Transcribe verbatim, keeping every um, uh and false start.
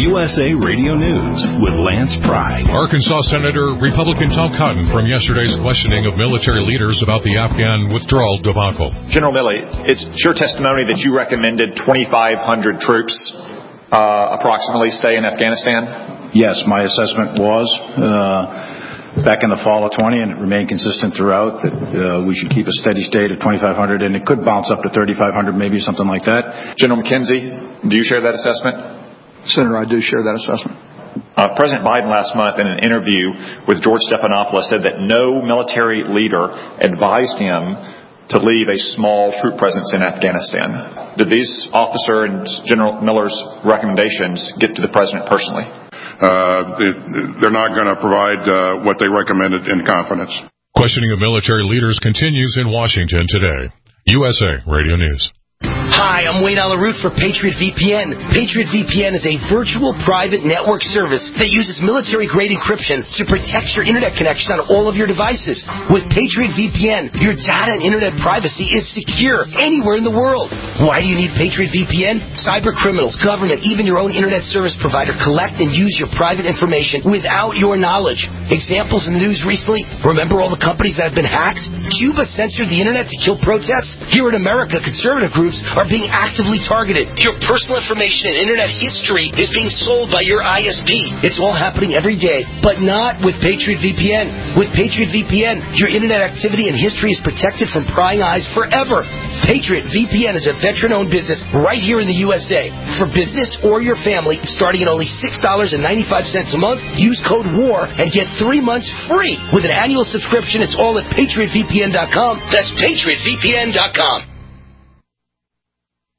U S A Radio News with Lance Pry. Arkansas Senator Republican Tom Cotton from yesterday's questioning of military leaders about the Afghan withdrawal debacle. General Milley, it's your testimony that you recommended twenty-five hundred troops uh, approximately stay in Afghanistan? Yes, my assessment was uh, back in the fall of twenty, and it remained consistent throughout, that uh, we should keep a steady state of twenty-five hundred, and it could bounce up to thirty-five hundred, maybe something like that. General McKenzie, do you share that assessment? Senator, I do share that assessment. Uh, President Biden last month in an interview with George Stephanopoulos said that no military leader advised him to leave a small troop presence in Afghanistan. Did these officer and General Miller's recommendations get to the president personally? Uh, they're not going to provide uh, what they recommended in confidence. Questioning of military leaders continues in Washington today. U S A Radio News. Hi, I'm Wayne Alaroot for Patriot V P N. Patriot V P N is a virtual private network service that uses military-grade encryption to protect your internet connection on all of your devices. With Patriot V P N, your data and internet privacy is secure anywhere in the world. Why do you need Patriot V P N? Cyber criminals, government, even your own internet service provider collect and use your private information without your knowledge. Examples in the news recently, remember all the companies that have been hacked? Cuba censored the internet to kill protests? Here in America, conservative groups are being actively targeted. Your personal information and internet history is being sold by your I S P. It's all happening every day, but not with Patriot V P N. With Patriot V P N, your internet activity and history is protected from prying eyes forever. Patriot V P N is a veteran-owned business right here in the U S A. For business or your family, starting at only six dollars and ninety-five cents a month, use code WAR and get three months free. With an annual subscription, it's all at patriot v p n dot com. That's patriot v p n dot com.